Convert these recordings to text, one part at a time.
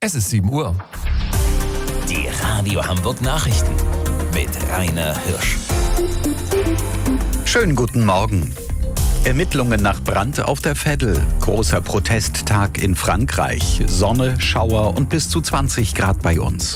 Es ist 7 Uhr. Die Radio Hamburg Nachrichten mit Rainer Hirsch. Schönen guten Morgen. Ermittlungen nach Brand auf der Veddel. Großer Protesttag in Frankreich. Sonne, Schauer und bis zu 20 Grad bei uns.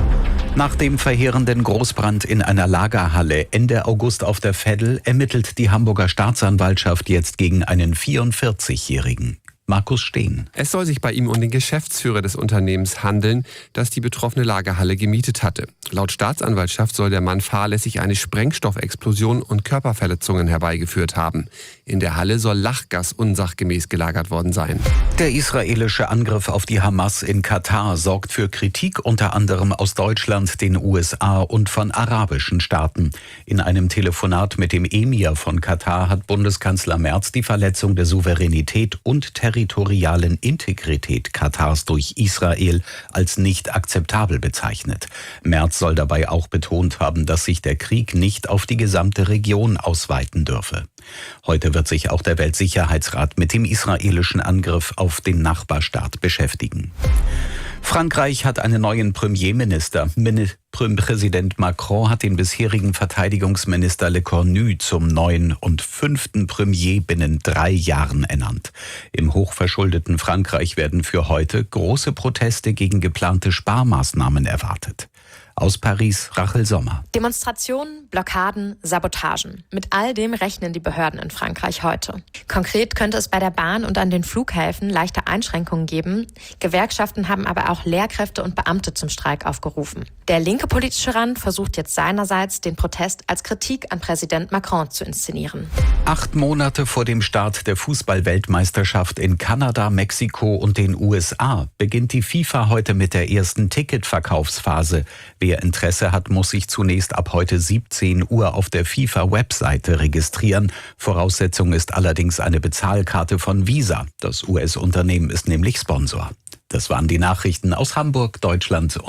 Nach dem verheerenden Großbrand in einer Lagerhalle Ende August auf der Veddel ermittelt die Hamburger Staatsanwaltschaft jetzt gegen einen 44-Jährigen. Markus Steen. Es soll sich bei ihm um den Geschäftsführer des Unternehmens handeln, das die betroffene Lagerhalle gemietet hatte. Laut Staatsanwaltschaft soll der Mann fahrlässig eine Sprengstoffexplosion und Körperverletzungen herbeigeführt haben. In der Halle soll Lachgas unsachgemäß gelagert worden sein. Der israelische Angriff auf die Hamas in Katar sorgt für Kritik unter anderem aus Deutschland, den USA und von arabischen Staaten. In einem Telefonat mit dem Emir von Katar hat Bundeskanzler Merz die Verletzung der Souveränität und territorialen Integrität Katars durch Israel als nicht akzeptabel bezeichnet. Merz soll dabei auch betont haben, dass sich der Krieg nicht auf die gesamte Region ausweiten dürfe. Heute wird sich auch der Weltsicherheitsrat mit dem israelischen Angriff auf den Nachbarstaat beschäftigen. Frankreich hat einen neuen Premierminister. Präsident Macron hat den bisherigen Verteidigungsminister Lecornu zum neuen und 5. Premier binnen 3 Jahren ernannt. Im hochverschuldeten Frankreich werden für heute große Proteste gegen geplante Sparmaßnahmen erwartet. Aus Paris, Rachel Sommer. Demonstrationen, Blockaden, Sabotagen. Mit all dem rechnen die Behörden in Frankreich heute. Konkret könnte es bei der Bahn und an den Flughäfen leichte Einschränkungen geben. Gewerkschaften haben aber auch Lehrkräfte und Beamte zum Streik aufgerufen. Der linke politische Rand versucht jetzt seinerseits, den Protest als Kritik an Präsident Macron zu inszenieren. 8 Monate vor dem Start der Fußball-Weltmeisterschaft in Kanada, Mexiko und den USA beginnt die FIFA heute mit der ersten Ticketverkaufsphase. Wer Interesse hat, muss sich zunächst ab heute 17 Uhr auf der FIFA-Webseite registrieren. Voraussetzung ist allerdings eine Bezahlkarte von Visa. Das US-Unternehmen ist nämlich Sponsor. Das waren die Nachrichten aus Hamburg, Deutschland und